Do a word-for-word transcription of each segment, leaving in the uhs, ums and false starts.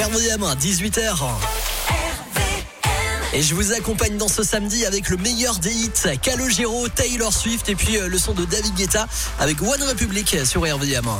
R V M, dix-huit heures. Et je vous accompagne dans ce samedi avec le meilleur des hits, Calogero, Taylor Swift et puis le son de David Guetta avec One Republic sur R V M.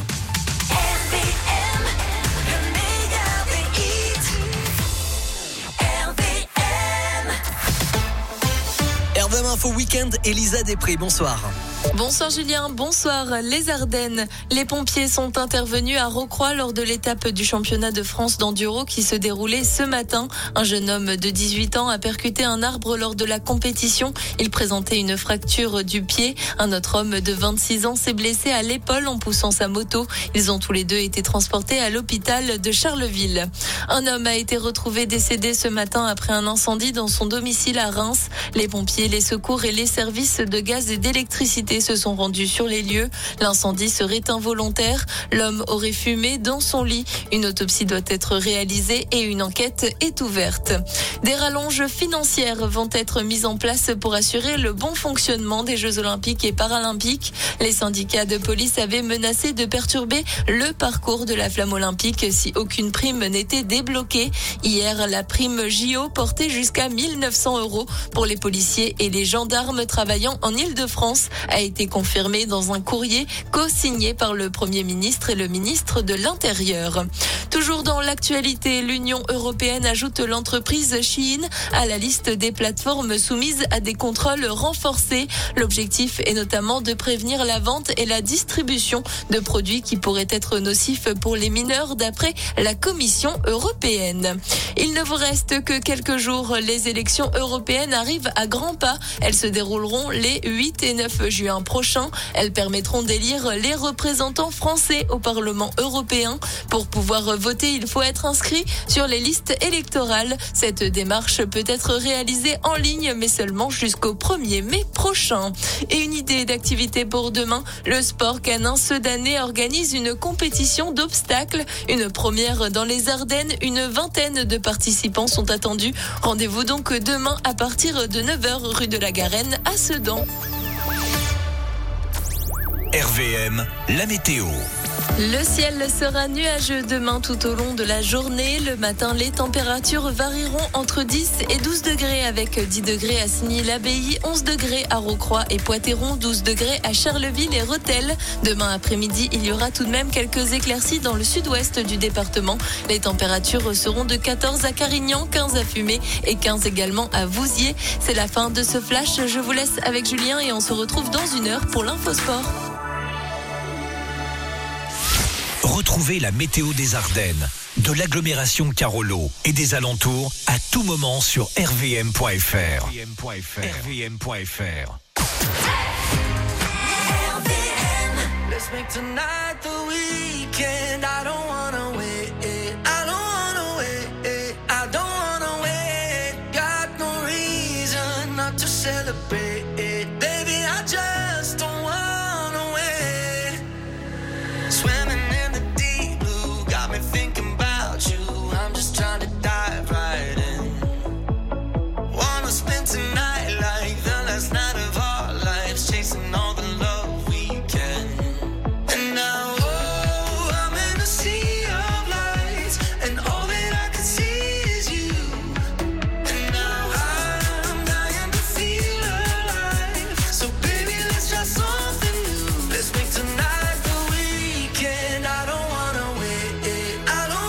R V M Info Week-end, Elisa Després, bonsoir. Bonsoir Julien, bonsoir. Les Ardennes. Les pompiers sont intervenus à Rocroi lors de l'étape du championnat de France d'enduro qui se déroulait ce matin. Un jeune homme de dix-huit ans a percuté un arbre lors de la compétition. Il présentait une fracture du pied. Un autre homme de vingt-six ans s'est blessé à l'épaule en poussant sa moto. Ils ont tous les deux été transportés à l'hôpital de Charleville. Un homme a été retrouvé décédé ce matin après un incendie dans son domicile à Reims. Les pompiers, les secours et les services de gaz et d'électricité se sont rendus sur les lieux. L'incendie serait involontaire. L'homme aurait fumé dans son lit. Une autopsie doit être réalisée et une enquête est ouverte. Des rallonges financières vont être mises en place pour assurer le bon fonctionnement des Jeux Olympiques et Paralympiques. Les syndicats de police avaient menacé de perturber le parcours de la flamme olympique si aucune prime n'était débloquée. Hier, la prime J O portait jusqu'à mille neuf cents euros pour les policiers et les gendarmes travaillant en Île-de-France a été confirmé dans un courrier co-signé par le Premier ministre et le ministre de l'Intérieur. Toujours dans l'actualité, l'Union européenne ajoute l'entreprise Shein à la liste des plateformes soumises à des contrôles renforcés. L'objectif est notamment de prévenir la vente et la distribution de produits qui pourraient être nocifs pour les mineurs d'après la Commission européenne. Il ne vous reste que quelques jours. Les élections européennes arrivent à grands pas. Elles se dérouleront les huit et neuf juin prochains. Elles permettront d'élire les représentants français au Parlement européen. Pour pouvoir voter, il faut être inscrit sur les listes électorales. Cette démarche peut être réalisée en ligne, mais seulement jusqu'au premier mai prochain. Et une idée d'activité pour demain, le Sport Canin Sedanais organise une compétition d'obstacles. Une première dans les Ardennes, une vingtaine de participants sont attendus. Rendez-vous donc demain à partir de neuf heures rue de la Garenne à Sedan. R V M, la météo. Le ciel sera nuageux demain tout au long de la journée. Le matin, les températures varieront entre dix et douze degrés avec dix degrés à Signy-l'Abbaye, onze degrés à Rocroi et Poitéron, douze degrés à Charleville et Rethel. Demain après-midi, il y aura tout de même quelques éclaircies dans le sud-ouest du département. Les températures seront de quatorze à Carignan, quinze à Fumé et quinze également à Vouziers. C'est la fin de ce flash. Je vous laisse avec Julien et on se retrouve dans une heure pour l'Infosport. Retrouvez la météo des Ardennes, de l'agglomération Carolo et des alentours à tout moment sur r v m point f r. r v m point f r. Let's make tonight the weekend. I don't wanna wait. I don't wanna wait. I don't wanna wait. Got no reason not to celebrate. Baby, I just don't wanna wait. Swimming in the deep blue, got me thinking about you. I'm just trying to dive right in. Wanna spend tonight like the last night of our lives, chasing all the love we can. And now, oh, I'm in a sea of lights, and all that I can see is you. And now I'm dying to feel alive. So baby, let's try something new. Let's make tonight the weekend. I don't wanna wait. I don't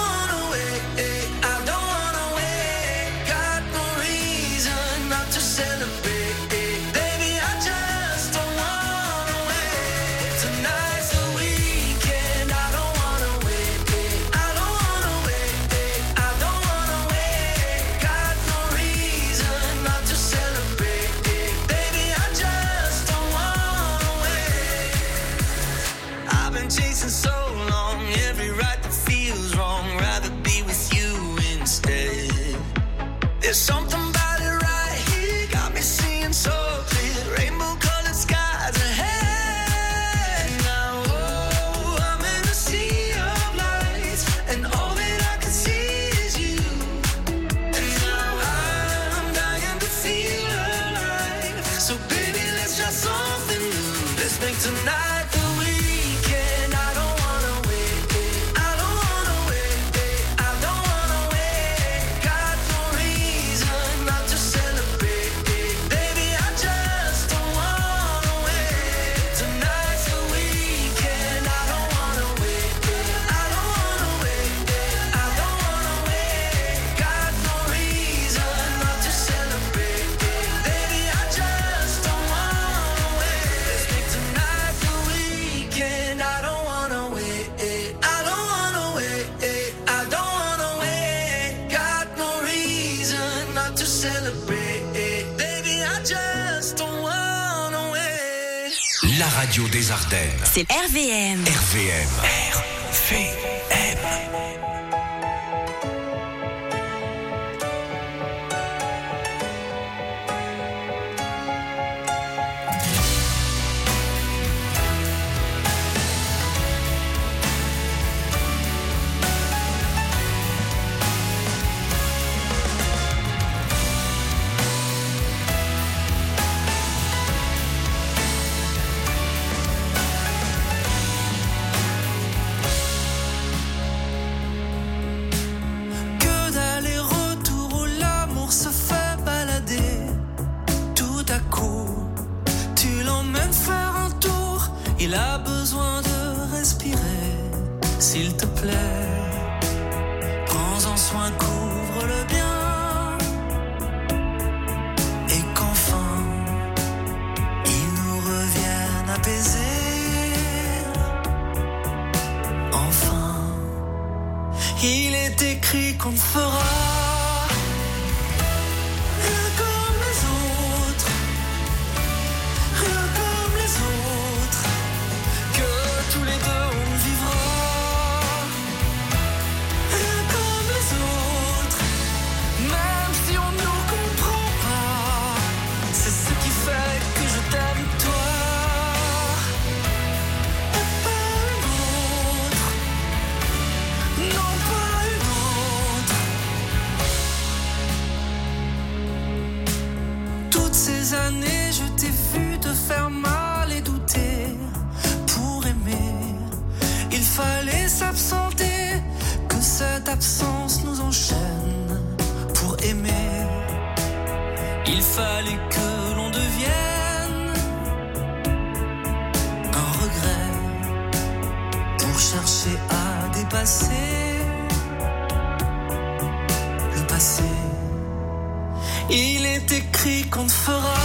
radio des Ardennes. C'est R V M. R V M. R V M. Il a besoin de respirer, s'il te plaît. Prends-en soin, couvre-le bien. Et qu'enfin, il nous revienne apaisé. Enfin, il est écrit qu'on ne fera rien comme les autres. Rien comme les autres. Tous les deux on vivra rien comme les autres, même si on ne nous comprend pas. C'est ce qui fait que je t'aime toi, et pas une autre. Non, pas une autre. Toutes ces années je t'ai vu te faire mal et douter. Il fallait s'absenter, que cette absence nous enchaîne pour aimer. Il fallait que l'on devienne un regret pour chercher à dépasser le passé. Il est écrit qu'on ne fera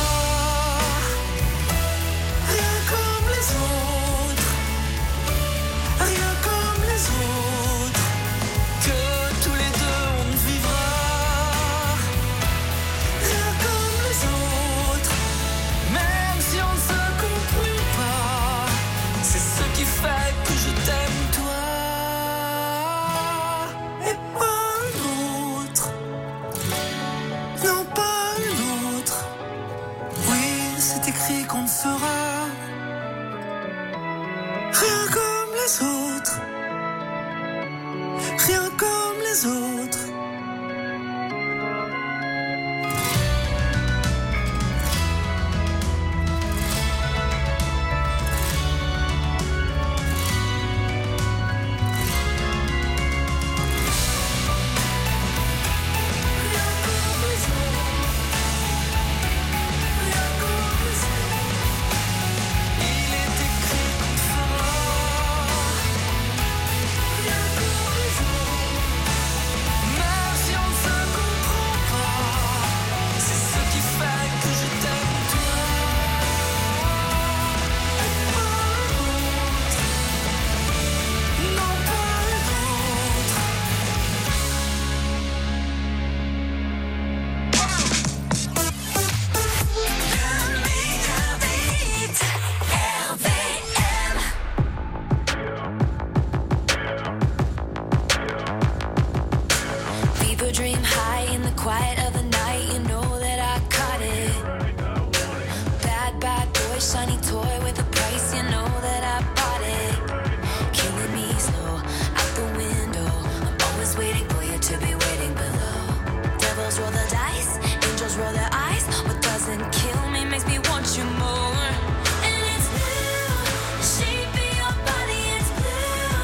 rien comme les autres. Rien comme les autres, que tous les deux on vivra. Rien comme les autres, même si on ne se comprend pas. C'est ce qui fait que je t'aime toi, et pas un autre. Non, pas un autre. Oui, c'est écrit qu'on ne fera rien comme les autres, rien comme les autres.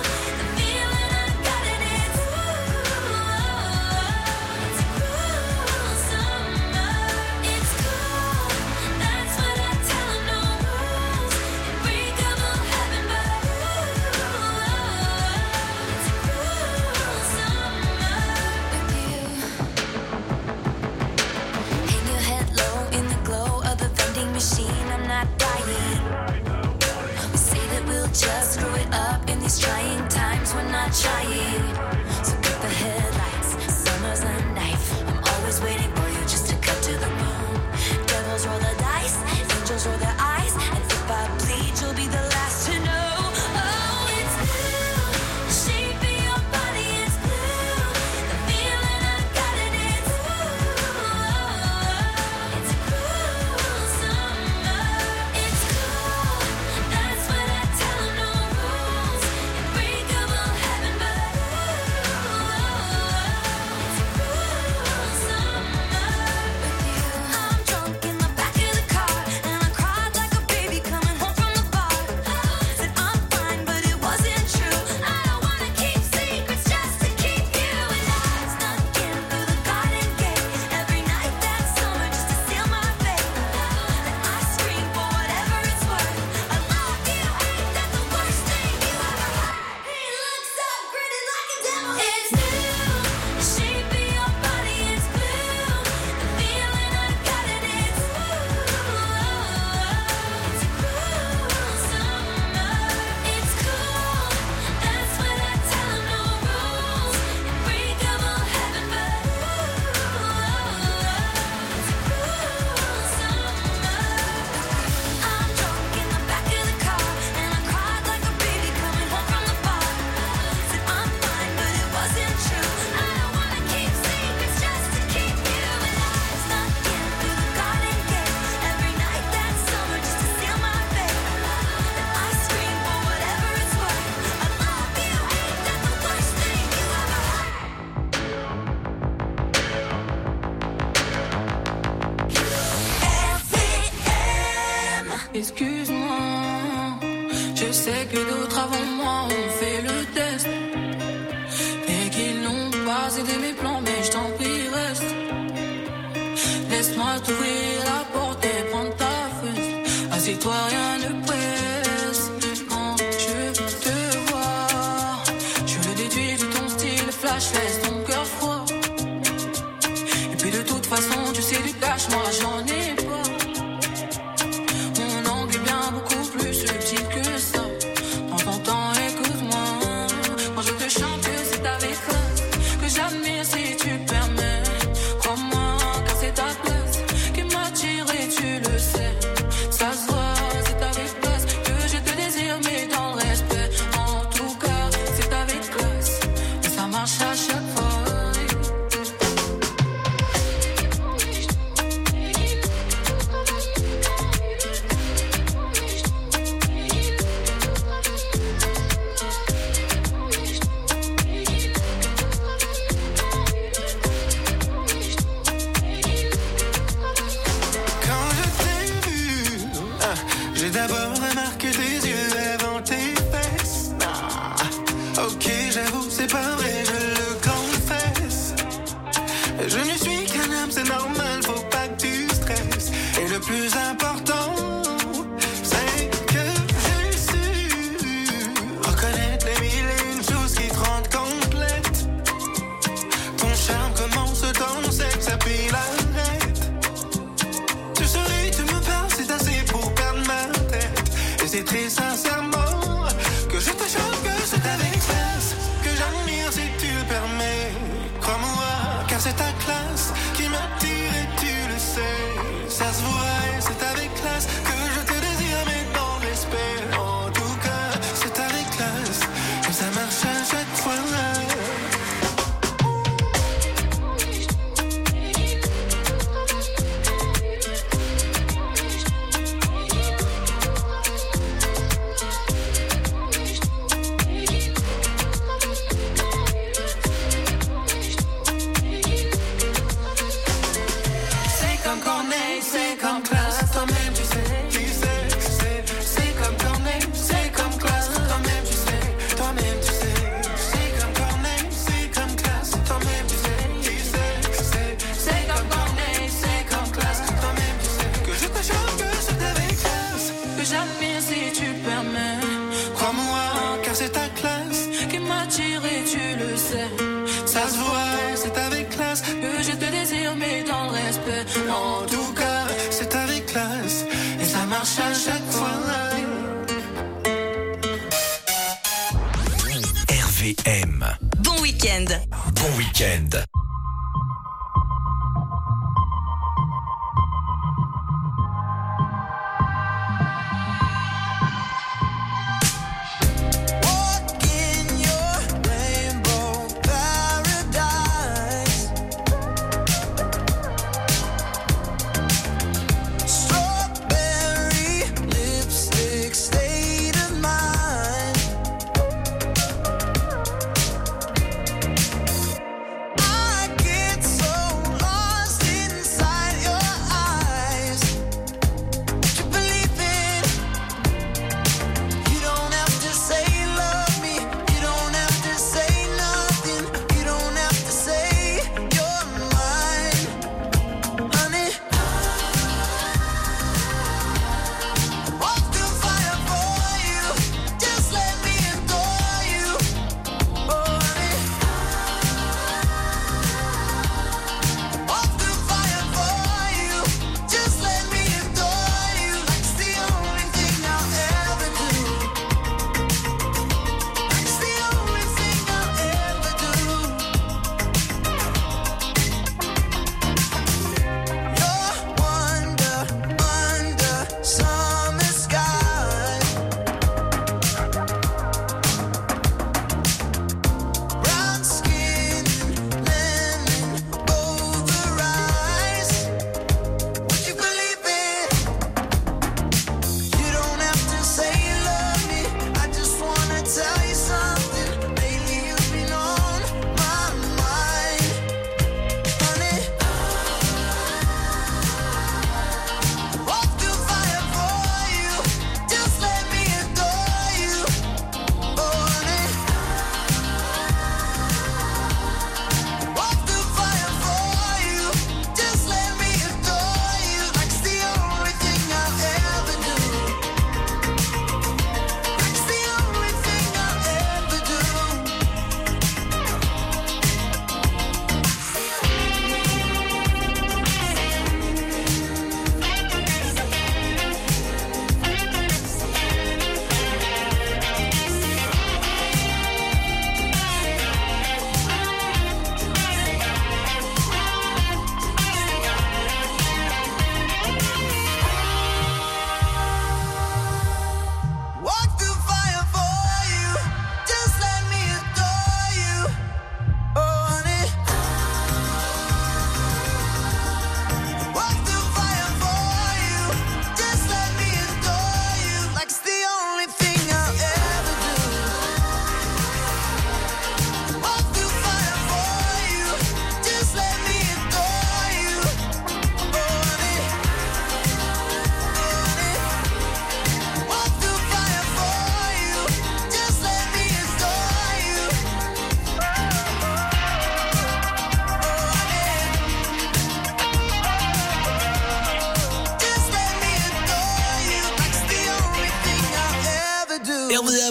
Ooh. pas aider mes plans, mais je t'en prie, reste. Laisse-moi t'ouvrir la porte et prendre ta fesse. Assieds-toi, rien ne presse. Quand je te vois, je le déduis de ton style flash, laisse ton cœur froid. Et puis de toute façon, tu sais du cash, moi j'en ai pas. Mon angle est bien beaucoup plus subtil que ça. Prends ton temps, écoute-moi. Quand je te chante, c'est avec classe que j'admire si tu permets. Crois-moi, car c'est ta place qui m'attire et tu le sais. Ça se voit, c'est avec classe que je te désire, mais dans le respect. En tout cas, c'est avec classe et ça marche à chaque fois. Quand je t'ai vu, ah, j'ai d'abord remarqué tes yeux avant tes fesses. Ah, ok, j'avoue, c'est pas vrai, je le confesse. Je ne suis qu'un homme, c'est normal, faut pas que tu stresses. Et le plus important, c'est que j'ai su reconnaître les mille et une choses qui te rendent complète. Ton charme commence dans sexe, et puis l'arrête. Tu souris, tu me parles, c'est assez pour perdre ma tête. Et c'est très sincèrement que je te chante, que c'est avec classe que j'admire si tu le permets. Crois-moi, car c'est ta classe qui m'attire et tu le sais. Ça se voit et c'est avec classe que je te désire, mais dans le respect. En tout cas, c'est avec classe et ça marche à chaque fois. C'est comme Corneille, c'est comme classe, toi-même tu sais, tu sais, tu sais. C'est comme Corneille, c'est comme classe, toi-même tu sais, toi-même tu sais. C'est comme Corneille, c'est comme classe, toi-même tu sais, tu sais, tu sais. C'est comme Corneille, c'est comme classe, toi-même tu sais. Que je te chante, que c'est avec classe Que j'admire si tu permets. Crois-moi, car c'est ta classe Qui m'attire et tu le sais. Ça se voit, c'est avec classe Que je te désire, mais dans le respect. En tout cas, c'est avec classe et ça marche à chaque fois. R V M. Bon week-end. Bon week-end. Walk in your rainbow paradise. Strawberry lipstick state of mind. I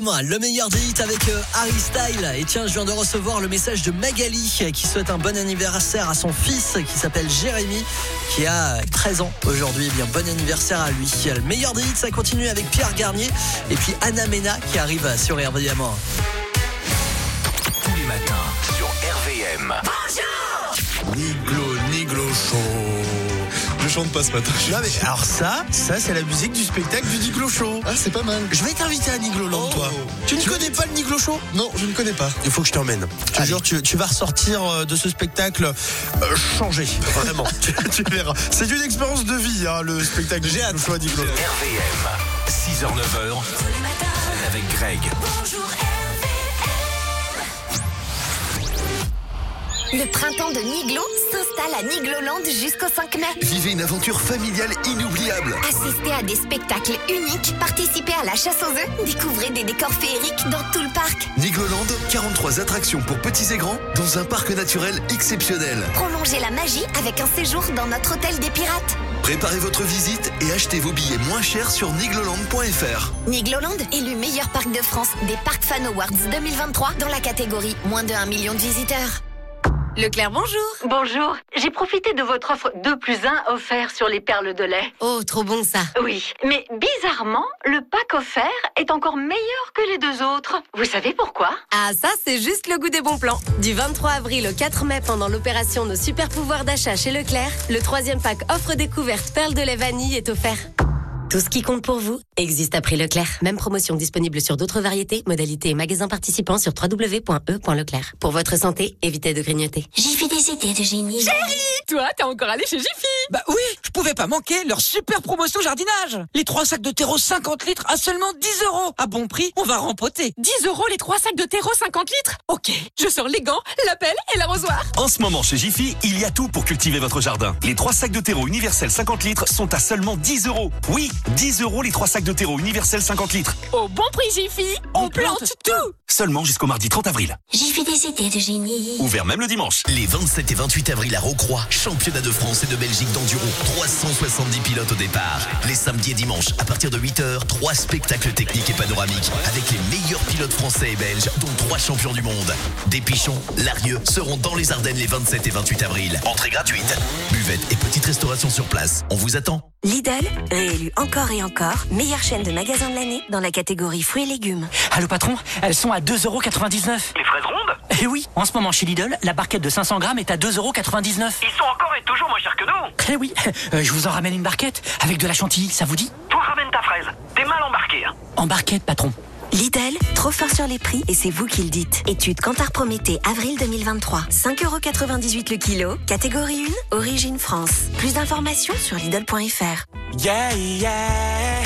Rome, le meilleur des hits avec euh, Harry Styles. Et tiens, je viens de recevoir le message de Magali euh, qui souhaite un bon anniversaire à son fils qui s'appelle Jérémy, qui a treize ans aujourd'hui. Eh bien, bon anniversaire à lui. Le meilleur des hits, ça continue avec Pierre Garnier et puis Anna Mena qui arrive sur R V M. Tous les matins sur R V M. Niglo, Niglo Show. Je chante pas ce matin. Non mais alors ça, ça c'est la musique du spectacle du Niglo Show. Ah, c'est pas mal. Je vais t'inviter à Nigloland, Oh. toi. Tu ne Tu connais veux- pas le Niglo Show? Non, je ne connais pas. Il faut que je t'emmène. Je te Allez. jure, tu, tu vas ressortir euh, de ce spectacle euh, changé. Vraiment. tu, tu verras. C'est une expérience de vie, hein, le spectacle. J'ai hâte. Choix Niglo. R V M. six heures neuf heures avec Greg. Le printemps de Niglo s'installe à Nigloland jusqu'au cinq mai. Vivez une aventure familiale inoubliable. Assistez à des spectacles uniques, participez à la chasse aux œufs, découvrez des décors féeriques dans tout le parc. Nigloland, quarante-trois attractions pour petits et grands dans un parc naturel exceptionnel. Prolongez la magie avec un séjour dans notre hôtel des pirates. Préparez votre visite et achetez vos billets moins chers sur nigloland point f r. Nigloland, élu meilleur parc de France des Parc Fan Awards deux mille vingt-trois dans la catégorie moins de un million de visiteurs. Leclerc, bonjour. Bonjour, j'ai profité de votre offre deux plus un offert sur les perles de lait. Oh, trop bon ça. Oui, mais bizarrement, le pack offert est encore meilleur que les deux autres. Vous savez pourquoi? Ah, ça, c'est juste le goût des bons plans. Du vingt-trois avril au quatre mai, pendant l'opération Nos super pouvoirs d'achat chez Leclerc, le troisième pack offre découverte perles de lait vanille est offert. Tout ce qui compte pour vous existe à prix Leclerc. Même promotion disponible sur d'autres variétés, modalités et magasins participants sur w w w point e point leclerc. Pour votre santé, évitez de grignoter. J'ai des idées de génie. Chérie, toi, t'es encore allé chez Jiffy? Bah oui, je pouvais pas manquer leur super promotion jardinage. Les trois sacs de terreau cinquante litres à seulement dix euros. À bon prix, on va rempoter. dix euros les trois sacs de terreau cinquante litres? Ok, je sors les gants, la pelle et l'arrosoir. En ce moment chez Jiffy, il y a tout pour cultiver votre jardin. Les trois sacs de terreau universel cinquante litres sont à seulement dix euros. Oui, dix euros les trois sacs de terreau universel cinquante litres. Au bon prix Jiffy, on, on plante, plante tout. Seulement jusqu'au mardi trente avril. J'ai fait des idées de génie. Ouvert même le dimanche. Les vingt-sept et vingt-huit avril à Rocroi, championnat de France et de Belgique d'enduro. trois cent soixante-dix pilotes au départ. Les samedis et dimanches, à partir de huit heures, trois spectacles techniques et panoramiques avec les meilleurs pilotes français et belges, dont trois champions du monde. Des Pichons, Larieux seront dans les Ardennes les vingt-sept et vingt-huit avril. Entrée gratuite. Buvette et petite restauration sur place. On vous attend. Lidl, réélu encore et encore, meilleure chaîne de magasins de l'année dans la catégorie fruits et légumes. Allô patron, elles sont à deux euros quatre-vingt-dix-neuf. Les fraises rondes? Eh oui, en ce moment chez Lidl, la barquette de cinq cents grammes est à deux euros quatre-vingt-dix-neuf. Ils sont encore et toujours moins chers que nous. Eh oui, euh, je vous en ramène une barquette avec de la chantilly, ça vous dit? Toi ramène ta fraise. T'es mal embarqué. Hein. En barquette patron. Lidl, trop fort sur les prix et c'est vous qui le dites. Étude Kantar Prométhée, avril deux mille vingt-trois. cinq euros quatre-vingt-dix-huit le kilo. Catégorie un, origine France. Plus d'informations sur Lidl point f r. Yeah, yeah.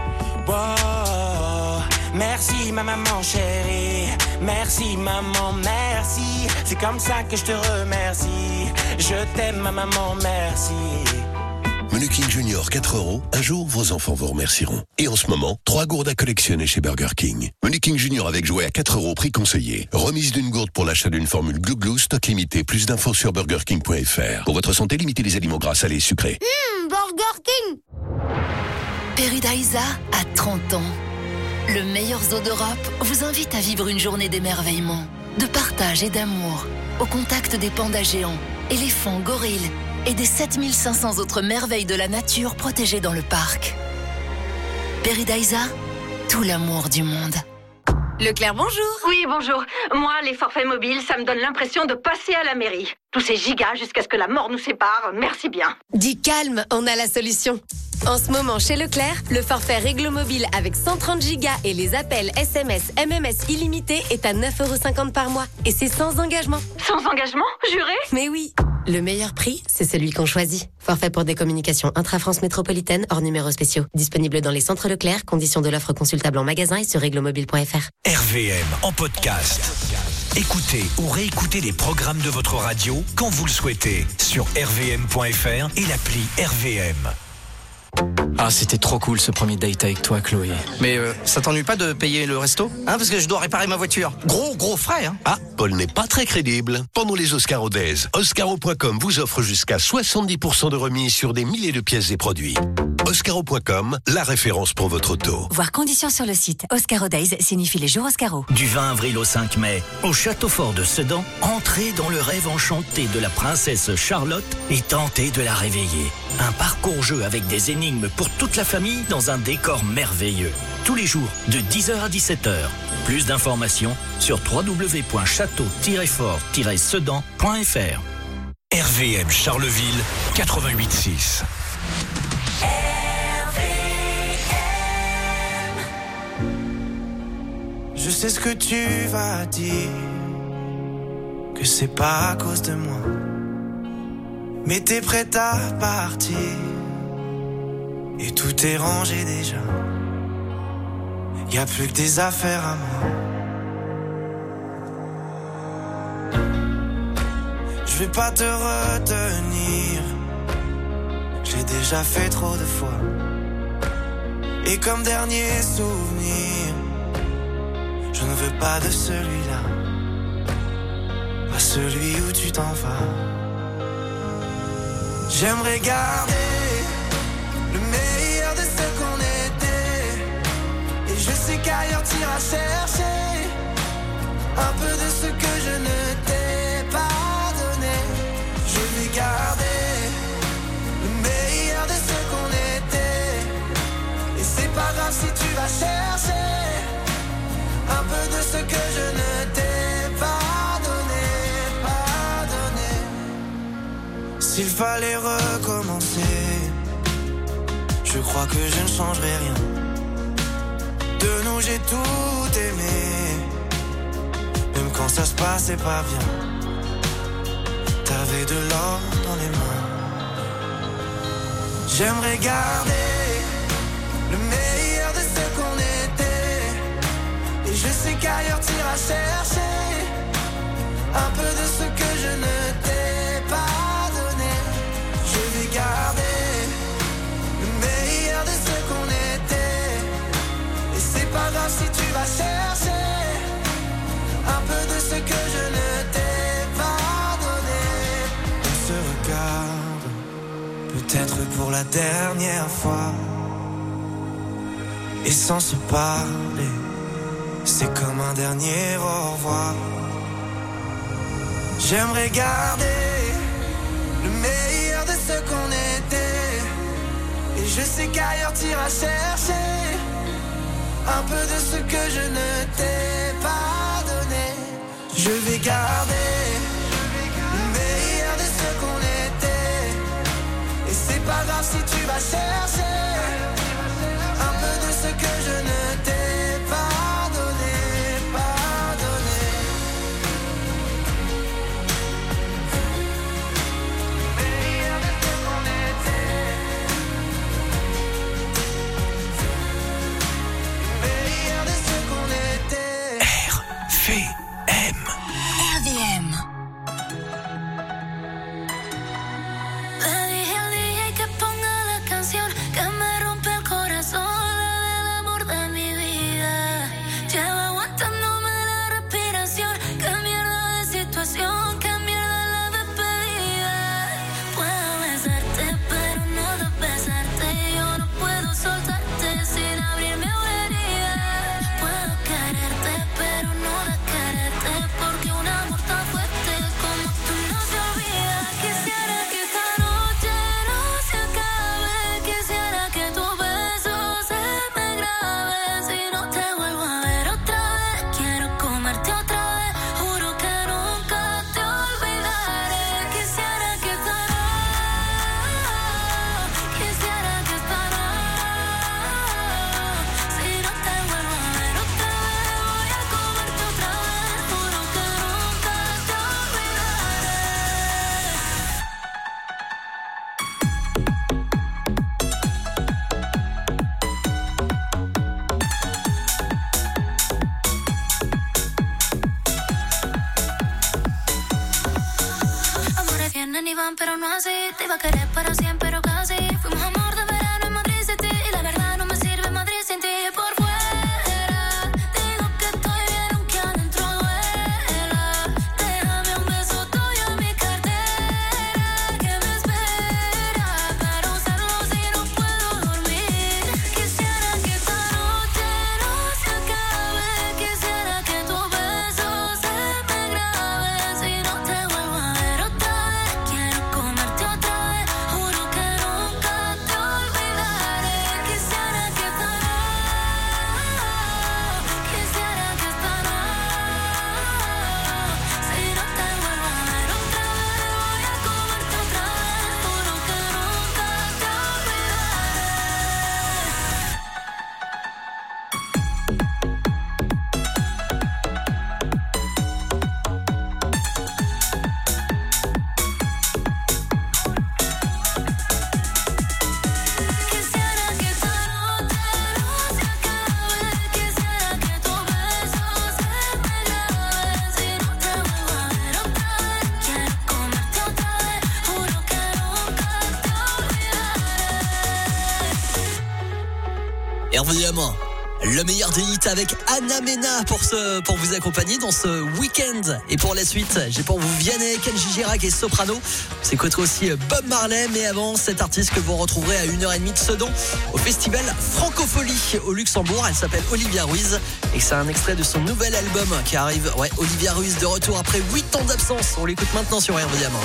Wow. Merci ma maman chérie. Merci maman, merci. C'est comme ça que je te remercie. Je t'aime ma maman, merci. Menu King Junior, quatre euros. Un jour, vos enfants vous remercieront. Et en ce moment, trois gourdes à collectionner chez Burger King. Menu King Junior avec jouet à quatre euros, prix conseillé. Remise d'une gourde pour l'achat d'une formule Glou Glou, stock limité. Plus d'infos sur burger king point f r. Pour votre santé, limitez les aliments gras, salés et sucrés. Mmh, Burger King. Paradisa a trente ans. Le meilleur zoo d'Europe vous invite à vivre une journée d'émerveillement, de partage et d'amour, au contact des pandas géants, éléphants, gorilles et des sept mille cinq cents autres merveilles de la nature protégées dans le parc. Paradisa, tout l'amour du monde. Leclerc, bonjour. Oui, bonjour. Moi, les forfaits mobiles, ça me donne l'impression de passer à la mairie. Tous ces gigas jusqu'à ce que la mort nous sépare, merci bien. Dis calme, on a la solution. En ce moment, chez Leclerc, le forfait Réglo Mobile avec cent trente gigas et les appels S M S, M M S illimités est à neuf euros cinquante par mois. Et c'est sans engagement. Sans engagement, juré? Mais oui. Le meilleur prix, c'est celui qu'on choisit. Forfait pour des communications intra-France métropolitaine hors numéros spéciaux. Disponible dans les centres Leclerc. Conditions de l'offre consultable en magasin et sur réglomobile point f r. R V M en podcast. Écoutez ou réécoutez les programmes de votre radio quand vous le souhaitez sur r v m point f r et l'appli R V M. Ah, c'était trop cool ce premier date avec toi, Chloé. Mais euh, ça t'ennuie pas de payer le resto? Hein, parce que je dois réparer ma voiture. Gros, gros frais, hein. Ah, Paul n'est pas très crédible. Pendant les Oscars Days, Oscaro point com vous offre jusqu'à soixante-dix pour cent de remise sur des milliers de pièces et produits. Oscaro point com, la référence pour votre auto. Voir conditions sur le site. Oscaro Days signifie les jours Oscaro. Du vingt avril au cinq mai, au Château Fort de Sedan, entrez dans le rêve enchanté de la princesse Charlotte et tentez de la réveiller. Un parcours-jeu avec des énigmes pour toute la famille dans un décor merveilleux. Tous les jours, de dix heures à dix-sept heures. Plus d'informations sur w w w point château tiret fort tiret sedan point f r. R V M Charleville quatre-vingt-huit six. Je sais ce que tu vas dire, que c'est pas à cause de moi, mais t'es prête à partir, et tout est rangé déjà. Y a plus que des affaires à moi. Je vais pas te retenir, j'ai déjà fait trop de fois. Et comme dernier souvenir, je ne veux pas de celui-là, pas celui où tu t'en vas. J'aimerais garder le meilleur de ce qu'on était, et je sais qu'ailleurs t'iras chercher un peu de ce que je ne t'ai pas donné. Je vais garder le meilleur de ce qu'on était, et c'est pas grave si tu vas chercher un peu de ce que je ne t'ai pas donné, pas donné. S'il fallait recommencer, je crois que je ne changerai rien. De nous j'ai tout aimé, même quand ça se passait pas bien. T'avais de l'or dans les mains. J'aimerais garder le meilleur de ce qu'on était, et je sais qu'ailleurs t'iras chercher un peu de ce que je ne t'ai pas donné. Je vais garder le meilleur de ce qu'on était, et c'est pas grave si tu vas chercher un peu de ce que je ne t'ai pas donné. On se regarde, peut-être pour la dernière fois, et sans se parler, c'est comme un dernier au revoir. J'aimerais garder le meilleur de ce qu'on était, et je sais qu'ailleurs t'iras chercher un peu de ce que je ne t'ai pas donné. Je vais garder le meilleur de ce qu'on était, et c'est pas grave si tu vas chercher un peu de ce que je ne t'ai pas donné, pas donné. Le meilleur de ce qu'on était, le meilleur de ce qu'on était. R V M. R V M. Le dije al D J que ponga la canción que me rompe el corazón, la del amor de mi vida. Lleva aguantándome la respiración. Qué mierda de situación, qué mierda la despedida. Puedo besarte, pero no besarte. Yo no puedo soltarte sin abrirme una herida. Puedo quererte, pero no de quererte, porque un amor tan fuerte como tú no se olvida. Quisiera que esta noche no se acabe, quisiera que tu beso se me grabe. Si no te vuelvo a ver otra vez, quiero comerte otra vez, juro que nunca te olvidaré. Quisiera que esta noche, quisiera que esta noche, si no te vuelvo a ver otra vez, voy a comerte otra vez, juro que nunca te olvidaré. Amores vienen y van, pero no así. Te iba a querer para siempre, pero casi. Fuimos amor de verano en Madrid City, y la verdad no me sirve Madrid sin ti. Por fuera digo que estoy bien, aunque adentro duela. Déjame un beso tuyo en mi cartera, que me espera para usarlo si no puedo dormir. R V M. Le meilleur des hits avec Anna Mena pour, ce, pour vous accompagner dans ce week-end. Et pour la suite, j'ai pour vous Vianney, Kenji Girac et Soprano. Vous écouterez aussi Bob Marley, mais avant, cette artiste que vous retrouverez à une heure trente de Sedan au festival Francophonie au Luxembourg. Elle s'appelle Olivia Ruiz et c'est un extrait de son nouvel album qui arrive. Ouais, Olivia Ruiz de retour après huit ans d'absence. On l'écoute maintenant sur R V M.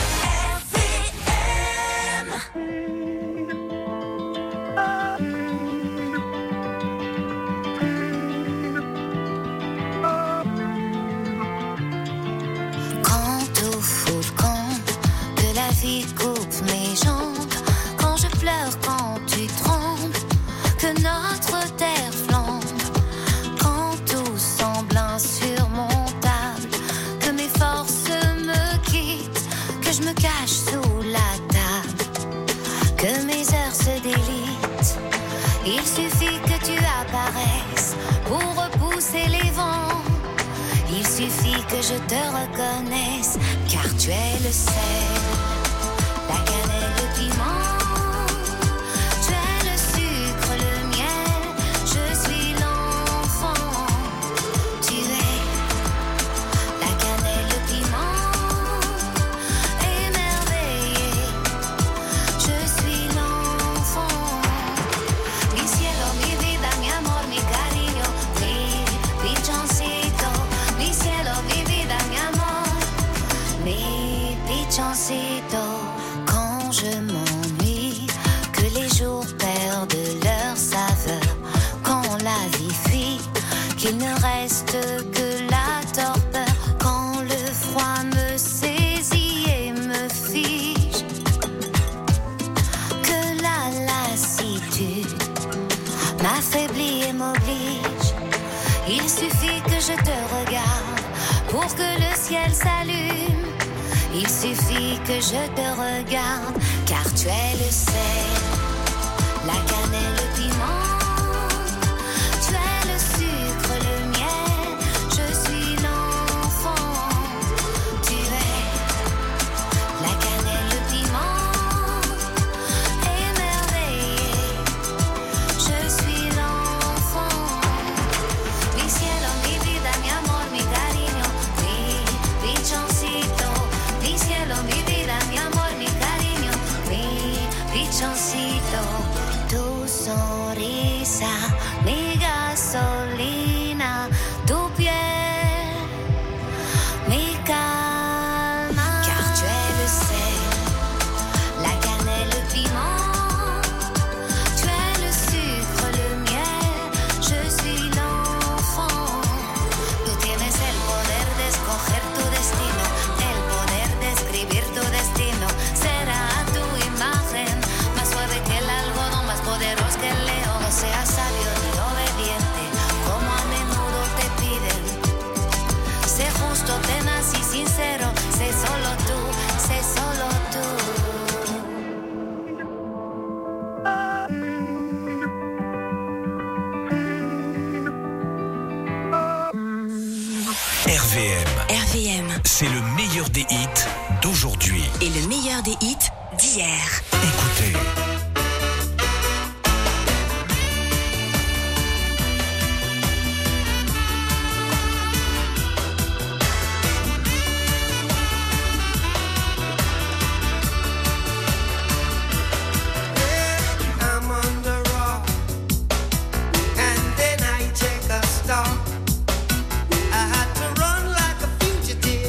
Coupe mes jambes quand je pleure, quand tu trembles, que notre terre flambe, quand tout semble insurmontable, que mes forces me quittent, que je me cache sous la table, que mes heures se délitent. Il suffit que tu apparaisses pour repousser les vents. Il suffit que je te reconnaisse, car tu es le sel. La cannelle, le piment, tu es le sucre, le miel, je suis l'enfant. Tu es la cannelle, le piment, émerveillé, je suis l'enfant. Mi cielo, mi vida, mi amor, mi cariño, mi pichoncito. Mi cielo, mi vida, mi amor, mi pichoncito. Je m'ennuie, que les jours perdent leur saveur, quand la vie fuit, qu'il ne reste que la torpeur, quand le froid me saisit et me fige, que la lassitude m'affaiblit et m'oblige. Il suffit que je te regarde pour que le ciel s'allume. Il suffit que je te regarde, car tu es le sel, la cannelle, le piment, tu es le sucre, le miel, je suis l'enfant. Tu es la cannelle, le piment, émerveillé, je suis l'enfant. Mi cielo, mi vida, mi amor, mi cariño, mi pichoncito. Mi cielo, mi vida, mi amor, mi cariño, mi pichoncito. Tu sonrisa, mi gasolina, tu piel, mi calma. Car tu es le sel, la cannelle, le piment, tu es le sucre, le miel, je suis l'enfant. Tú tienes el poder de escoger tu destino. Escribir tu destino, será tu imagen, más suave que el algodón, más poderoso que el león. No seas sabio ni obediente, como a menudo te piden. Sé justo, tenaz y sincero, sé solo tú, sé solo tú. R V M. R V M. C'est le meilleur des hits d'aujourd'hui. Et le meilleur des hits d'hier. Écoutez.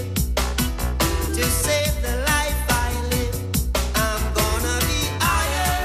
Save the life I live. I'm gonna be higher.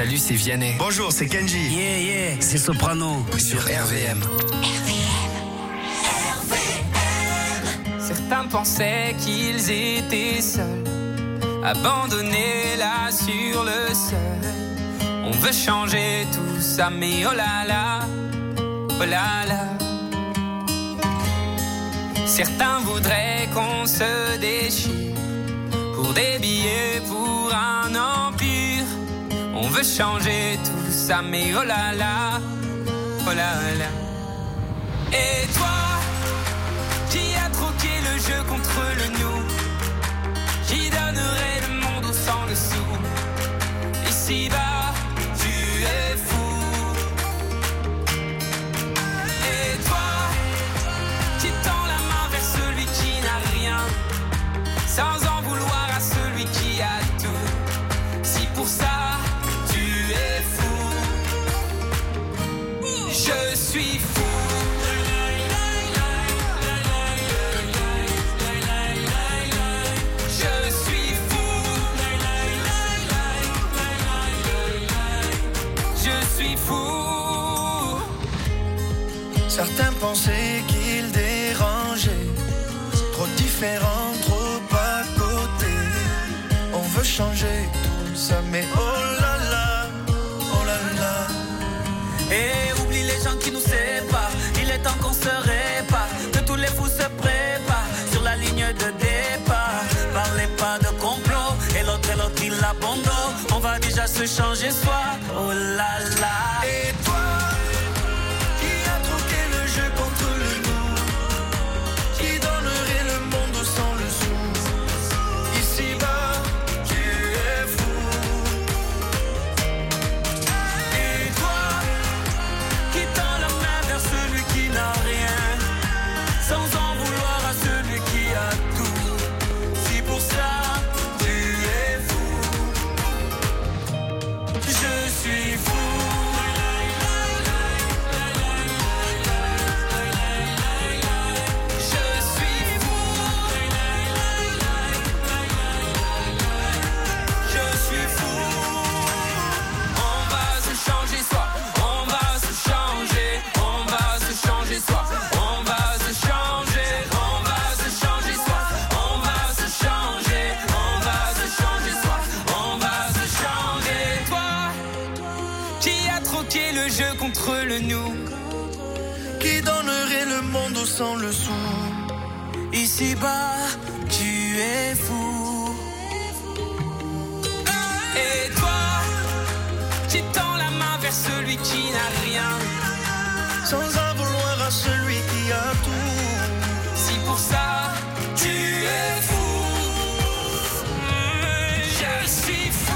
Salut, c'est Vianney. Bonjour, c'est Kenji. Yeah, yeah, c'est Soprano. Sur R V M. Certains pensaient qu'ils étaient seuls, abandonnés là sur le sol. On veut changer tout ça, mais oh là là, oh là là. Certains voudraient qu'on se déchire pour des billets, pour un empire. On veut changer tout ça, mais oh là là, oh là là. Et toi, qui a troqué le jeu contre le nous, qui donnerait le monde au sang le sou. Ici-bas, tu es fou. Et toi, qui tend la main vers celui qui n'a rien, sans en vouloir à celui qui a tout. Si pour ça, tu es fou, je suis fou. Certains pensaient qu'ils dérangeaient, trop différents, trop à côté. On veut changer tout ça, mais oh là là, oh là là. Et oublie les gens qui nous séparent, il est temps qu'on se répare, que tous les fous se préparent sur la ligne de départ. Parlez pas de complot, et l'autre et l'autre il abandonne. On va déjà se changer soi, oh là là. Et toi, contre le nous, qui donnerait le monde sans le sou. Ici-bas, tu es fou. Et toi, qui tend la main vers celui qui n'a rien, sans en vouloir à celui qui a tout. Si pour ça, tu es fou, je suis fou. Contre le nous, qui donnerait le monde au sang le sou. Ici-bas, tu es fou. Et toi, qui tends la main vers celui qui n'a rien, sans en vouloir à celui qui a tout. Si pour ça, tu es fou, je suis fou.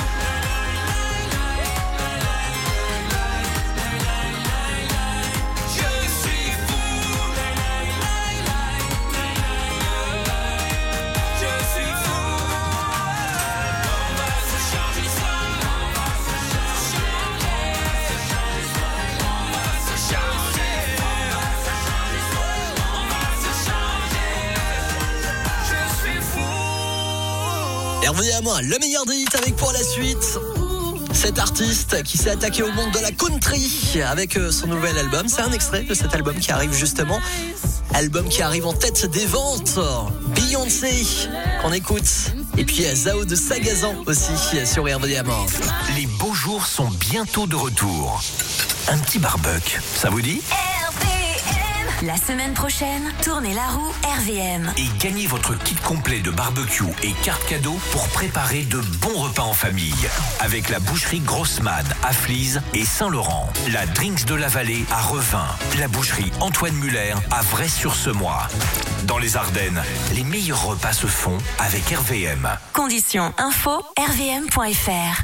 Hervé à moi, le meilleur des hits avec pour la suite cet artiste qui s'est attaqué au monde de la country avec son nouvel album. C'est un extrait de cet album qui arrive justement. Album qui arrive en tête des ventes. Beyoncé, qu'on écoute. Et puis Zao de Sagazan aussi sur Hervé à mort. Les beaux jours sont bientôt de retour. Un petit barbecue, ça vous dit ? La semaine prochaine, tournez la roue R V M. Et gagnez votre kit complet de barbecue et carte cadeau pour préparer de bons repas en famille. Avec la boucherie Grossman à Flize et Saint-Laurent. La Drinks de la Vallée à Revin. La boucherie Antoine Muller à Vray-sur-Semois. Dans les Ardennes, les meilleurs repas se font avec R V M. Conditions info r v m point f r.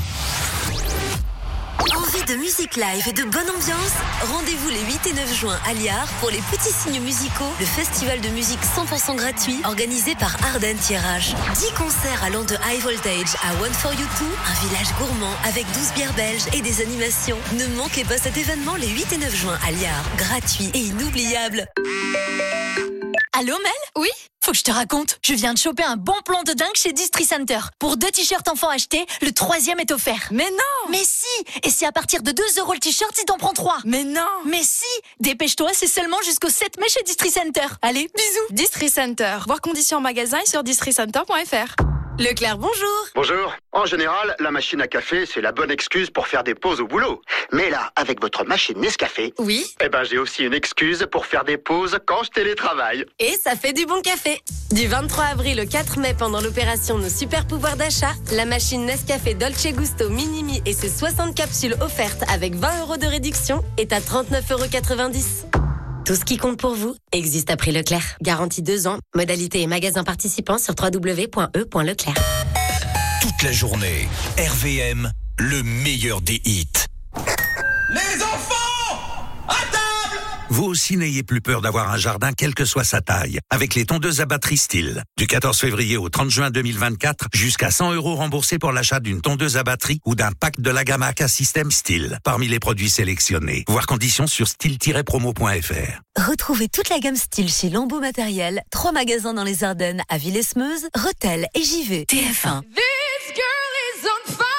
Envie de musique live et de bonne ambiance? Rendez-vous les huit et neuf juin à Liard pour les Petits Signes Musicaux, le festival de musique cent pour cent gratuit organisé par Ardennes Tirage. dix concerts allant de High Voltage à One for You Two, un village gourmand avec douze bières belges et des animations. Ne manquez pas cet événement les huit et neuf juin à Liard, gratuit et inoubliable. Allô Mel? Oui? faut que je te raconte. Je viens de choper un bon plan de dingue chez Distri Center. Pour deux t-shirts enfants achetés, le troisième est offert. Mais non! Mais si! Et c'est à partir de deux euros le t-shirt si t'en prends trois. Mais non! Mais si! Dépêche-toi, c'est seulement jusqu'au sept mai chez Distri Center. Allez, bisous! Distri Center. Voir conditions en magasin et sur distri center point f r. Leclerc, bonjour. Bonjour. En général, la machine à café, c'est la bonne excuse pour faire des pauses au boulot. Mais là, avec votre machine Nescafé, oui, eh ben j'ai aussi une excuse pour faire des pauses quand je télétravaille. Et ça fait du bon café. Du vingt-trois avril au quatre mai, pendant l'opération Nos Super Pouvoirs d'achat, la machine Nescafé Dolce Gusto Minimi et ses soixante capsules offertes avec vingt euros de réduction est à trente-neuf euros quatre-vingt-dix. Tout ce qui compte pour vous existe à prix Leclerc. Garantie deux ans. Modalité et magasins participants sur w w w point e point leclerc. Toute la journée, R V M, le meilleur des hits. Les enfants, à table! Vous aussi n'ayez plus peur d'avoir un jardin quelle que soit sa taille, avec les tondeuses à batterie Stihl. Du quatorze février au trente juin deux mille vingt-quatre, jusqu'à cent euros remboursés pour l'achat d'une tondeuse à batterie ou d'un pack de la gamme A K System Stihl, parmi les produits sélectionnés. Voir conditions sur stihl tiret promo point f r. Retrouvez toute la gamme Stihl chez Lambeau Matériel, trois magasins dans les Ardennes, à Villesmeuse, Rethel et J V. T F un. This girl is on fire.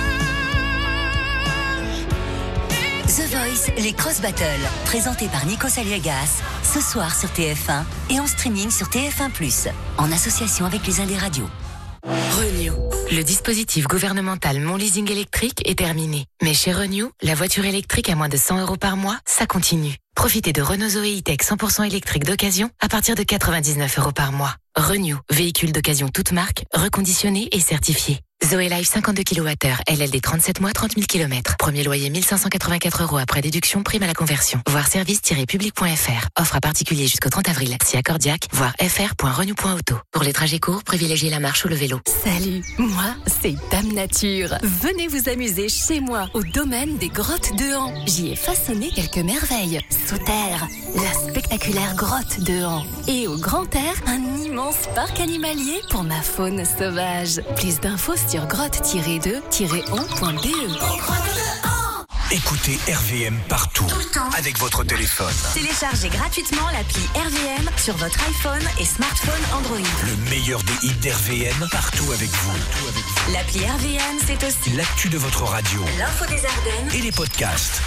The Voice, les Cross Battles, présentés par Nikos Aliagas, ce soir sur T F un et en streaming sur T F un plus, en association avec les Indes Radios. Renew. Le dispositif gouvernemental Mon Leasing électrique est terminé. Mais chez Renew, la voiture électrique à moins de cent euros par mois, ça continue. Profitez de Renault Zoé E-Tech cent pour cent électrique d'occasion à partir de quatre-vingt-dix-neuf euros par mois. Renew, véhicule d'occasion toute marque, reconditionné et certifié. Zoé Life cinquante-deux kilowattheures, L L D trente-sept mois, trente mille kilomètres. Premier loyer mille cinq cent quatre-vingt-quatre euros après déduction, prime à la conversion. Voir service tiret public point f r. Offre à particulier jusqu'au trente avril. Si accordiaque, voir f r point renew point auto. Pour les trajets courts, privilégiez la marche ou le vélo. Salut, moi, c'est Dame Nature. Venez vous amuser chez moi, au domaine des grottes de Han. J'y ai façonné quelques merveilles. Sous terre, la spectaculaire grotte de Han. Et au grand air, un immense parc animalier pour ma faune sauvage. Plus d'infos sur grotte tiret deux tiret han point b e. Écoutez R V M partout, avec votre téléphone. Téléchargez gratuitement l'appli R V M sur votre iPhone et smartphone Android. Le meilleur des hits d'R V M, partout avec vous. L'appli R V M, c'est aussi l'actu de votre radio, l'info des Ardennes et les podcasts.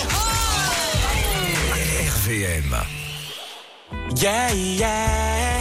R V M. Yeah, yeah.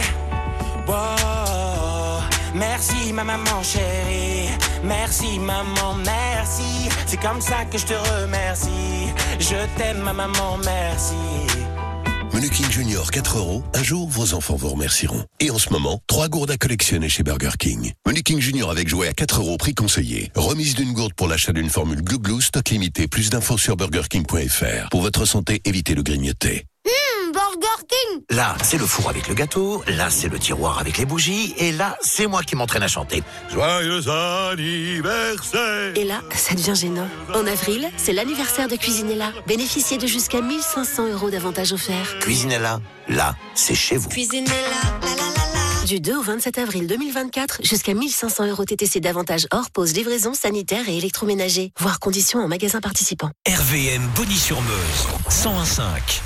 Wow. Merci ma maman chérie. Merci maman, merci. C'est comme ça que je te remercie. Je t'aime ma maman, merci. Menu King Junior, quatre euros. Un jour, vos enfants vous remercieront. Et en ce moment, trois gourdes à collectionner chez Burger King. Menu King Junior avec jouet à quatre euros, prix conseillé. Remise d'une gourde pour l'achat d'une formule Glou Glou, stock limité. Plus d'infos sur burger king point f r. Pour votre santé, évitez le grignoter. Hum, Burger King. Là, c'est le four avec le gâteau, là, c'est le tiroir avec les bougies, et là, c'est moi qui m'entraîne à chanter. Joyeux anniversaire. Et là, ça devient gênant. En avril, c'est l'anniversaire de Cuisinella. Bénéficiez de jusqu'à mille cinq cents euros d'avantages offerts. Cuisinella, là, c'est chez vous. Cuisinella, la la la la. Du deux au vingt-sept avril deux mille vingt-quatre, jusqu'à mille cinq cents euros T T C d'avantages hors pause, livraison, sanitaire et électroménager. Voir conditions en magasin participant. R V M Bonny-sur-Meuse, cent un virgule cinq.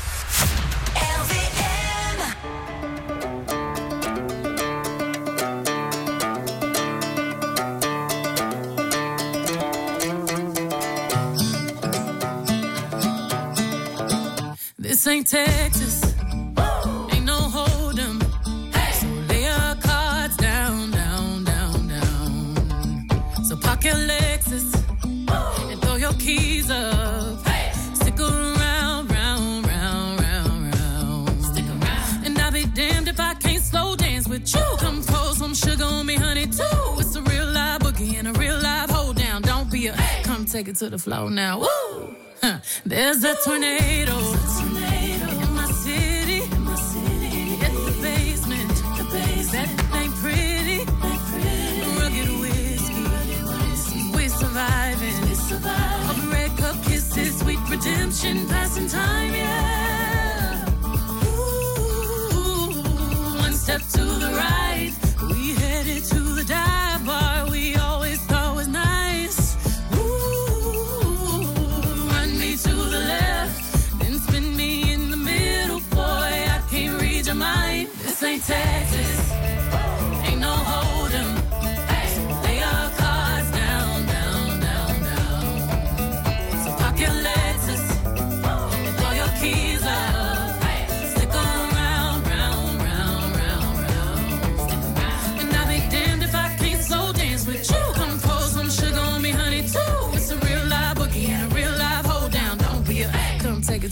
This ain't Texas. Ain't no hold'em. So lay your cards down, down, down, down. So park your Lexus and throw your keys up. Stick around, round, round, round, round. Stick around. And I'll be damned if I can't slow dance with you. Come pour some sugar on me, honey, too. It's a real live boogie and a real live hold down. Don't be a come take it to the floor now. Woo! Huh. There's a tornado. In my city, in my city, at the basement, the basement. That ain't pretty, ain't pretty. Rugged whiskey, we're surviving. We're surviving. Of red cup kisses, sweet redemption, passing time, yeah. Ooh, one step to the right, we headed to the dive bar we always thought was nice. Ooh, run me to the left, then spin me in the middle, boy, I can't read your mind. This ain't Texas.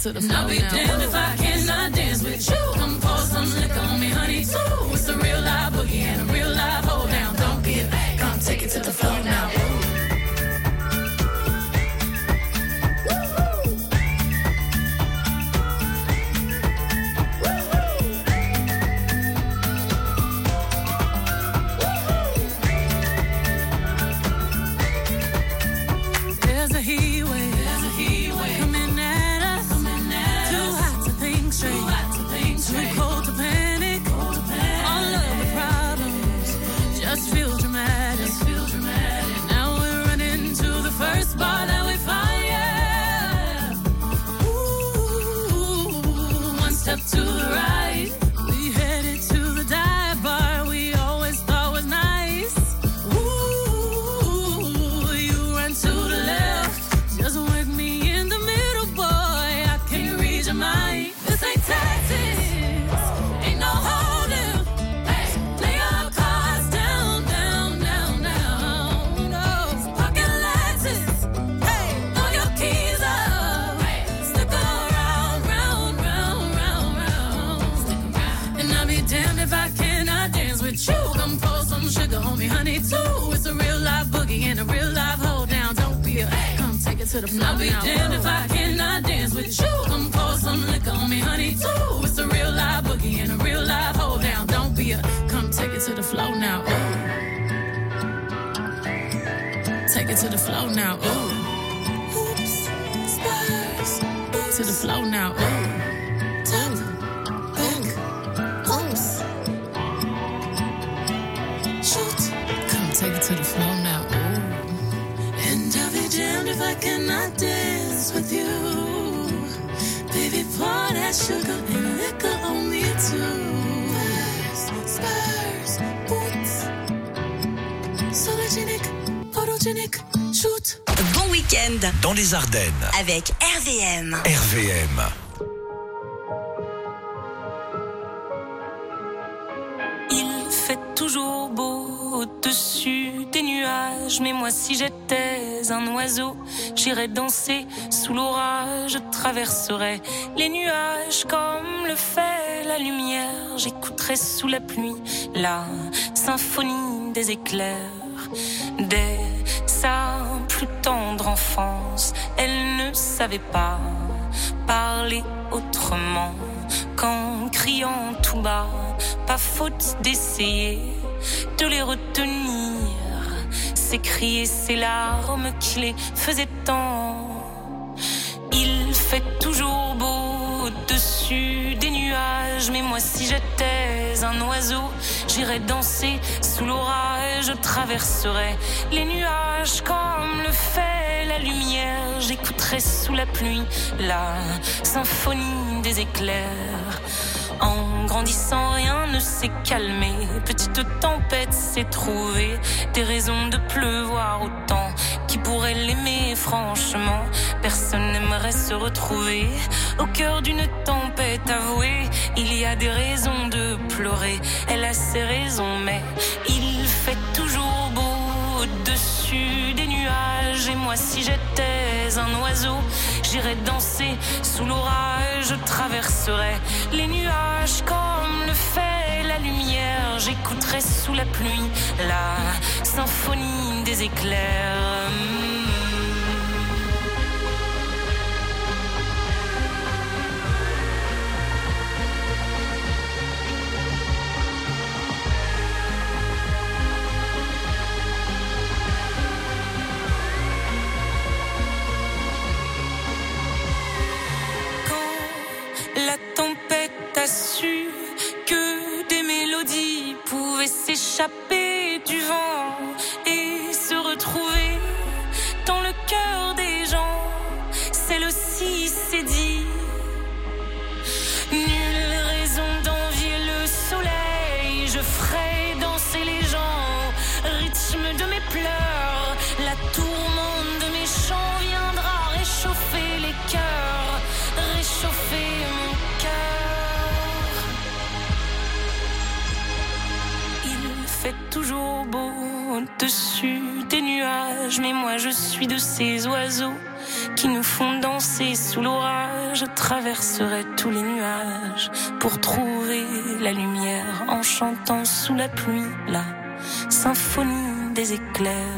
to the floor. I'll be damned if I cannot dance with you. Come pour some liquor on me, honey, too. It's a real live boogie and a real live hold down. Don't be a fake, come take it to the floor now. To the right, we headed to the dive bar we always thought was nice. Ooh, you run to the left, just work me in the middle, boy. I can't read your mind. This ain't Texas, ain't no holding. Hey, lay your cards down, down, down, down. No pocket lenses. Hey, throw your keys up. Hey, stick around, round, round, round. And I'll be damned if I cannot dance with you. Come pour some sugar on me, honey, too. It's a real live boogie and a real live hold down. Don't be a hey, come take it to the floor. I'll be damned if I cannot dance with you. Come pour some liquor on me, honey, too. It's a real live boogie and a real live hold down. Don't be a come take it to the floor now. Ooh. Take it to the floor now. Ooh. Oops, spurs. To the floor now. Ooh. Take it to the floor now, ooh. And I'll be damned if I cannot dance with you. Baby, pour that sugar and liquor on me too. Spurs, spurs, boots. Sologenic, photogenic, shoot. Bon week-end dans les Ardennes avec R V M. R V M. Il fait toujours beau au-dessus des nuages, mais moi si j'étais un oiseau, j'irais danser sous l'orage, je traverserais les nuages comme le fait la lumière, j'écouterais sous la pluie la symphonie des éclairs. Dès sa plus tendre enfance, elle ne savait pas parler autrement qu'en criant tout bas, pas faute d'essayer de les retenir, ces cris et ces larmes qui les faisaient tant. Il fait toujours beau au-dessus des nuages, mais moi si j'étais un oiseau, j'irais danser sous l'orage, je traverserais les nuages comme le fait la lumière, j'écouterais sous la pluie la symphonie des éclairs. En grandissant, rien ne s'est calmé. Petite tempête s'est trouvée, des raisons de pleuvoir autant. Qui pourrait l'aimer, franchement? Personne n'aimerait se retrouver au cœur d'une tempête avouée. Il y a des raisons de pleurer, elle a ses raisons, mais il fait toujours beau au-dessus des nuages. Et moi, si j'étais un oiseau, j'irais danser sous l'orage, je traverserais les nuages comme le fait la lumière, j'écouterais sous la pluie la symphonie des éclairs. La tempête a su que des mélodies pouvaient s'échapper du vent et se retrouver dans le cœur des gens. Celle-ci s'est dit, nulle raison d'envier le soleil, je ferai danser les gens, rythme de mes pleurs, la tourmente de mes chants viendra réchauffer les cœurs, réchauffer mon cœur. Il fait toujours beau au-dessus des nuages, mais moi je suis de ces oiseaux qui nous font danser sous l'orage. Je traverserai tous les nuages pour trouver la lumière en chantant sous la pluie la symphonie des éclairs.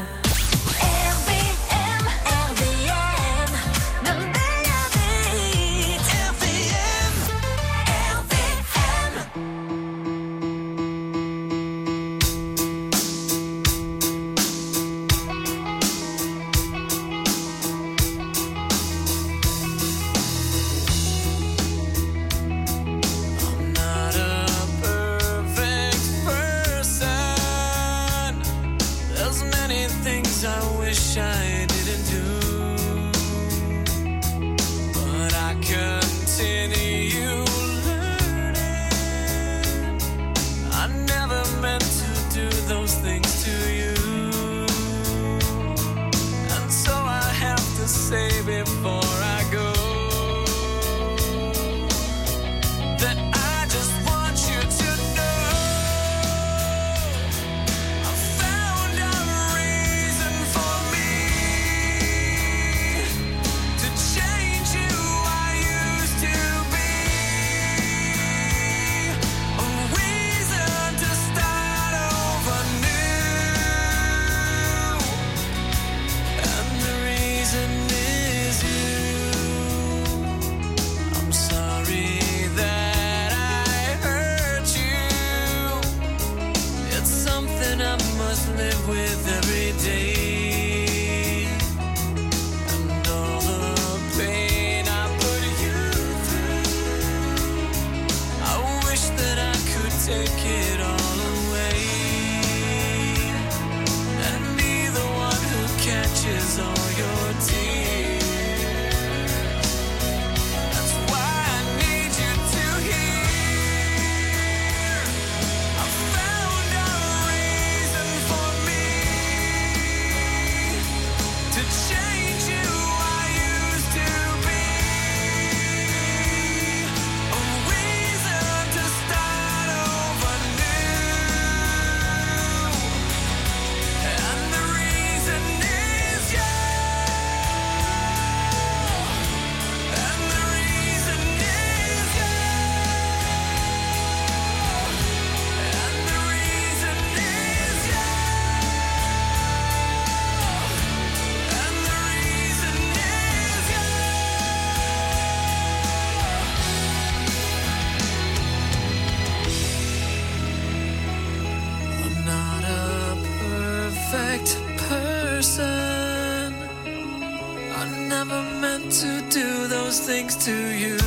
Things to you,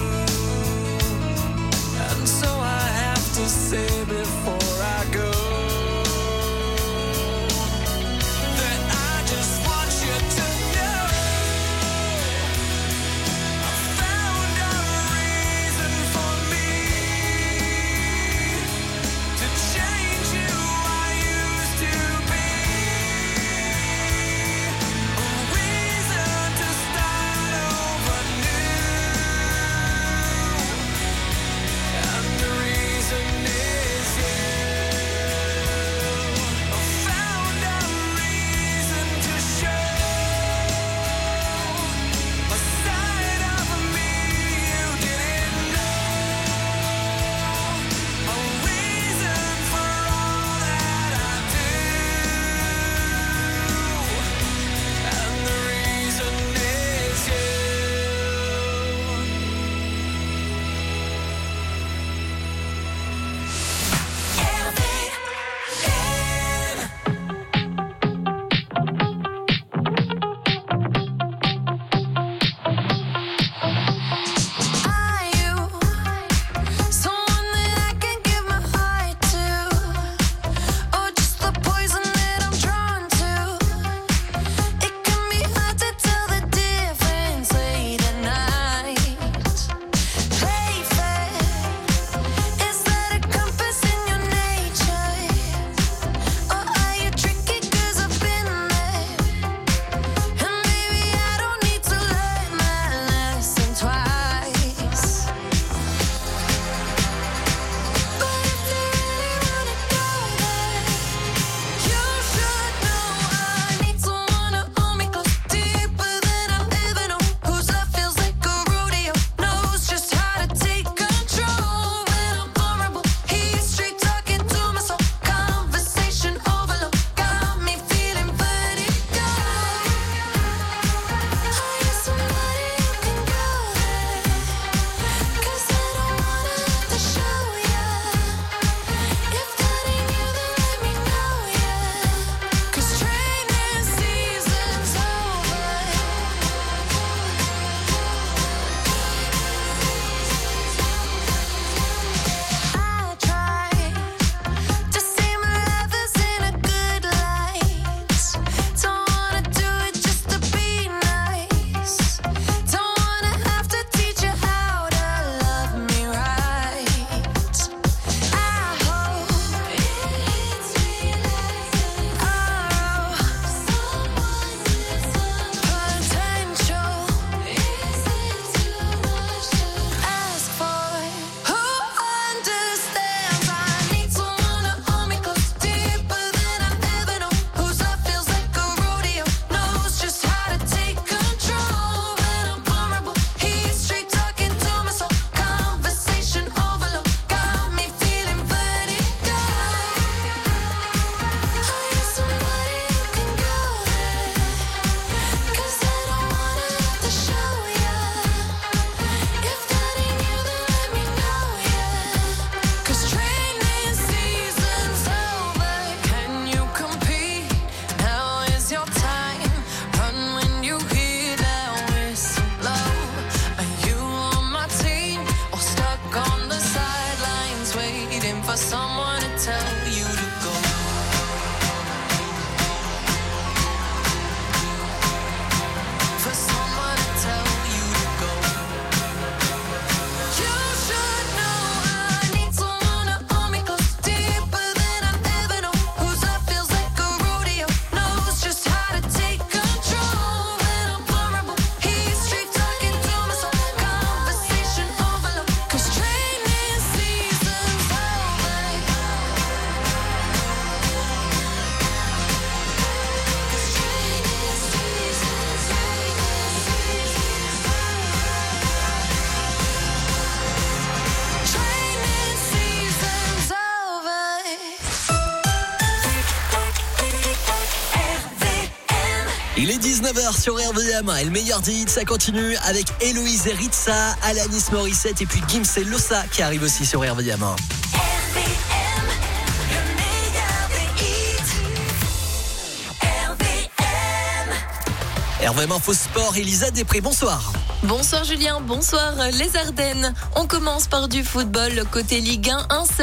and so I have to say before I go that I just want you to know I found a reason for me to change who I used to be, a reason to start over new. waiting for someone to tell you to go. For someone to tell you to go. You should know I need someone to hold me close, deeper than I've ever known. Whose love feels like a rodeo, knows just how to take control. When I'm vulnerable, he's straight talking to my soul. Conversation overload, 'cause training season's over. Training season's over. Il est dix-neuf heures sur R V M et le meilleur des hits, ça continue avec Héloïse et Ritza, Alanis Morissette et puis Gims et Losa qui arrivent aussi sur R V M. R V M Info Sport, Elisa Després, bonsoir. Bonsoir Julien, bonsoir les Ardennes. On commence par du football côté Ligue un. un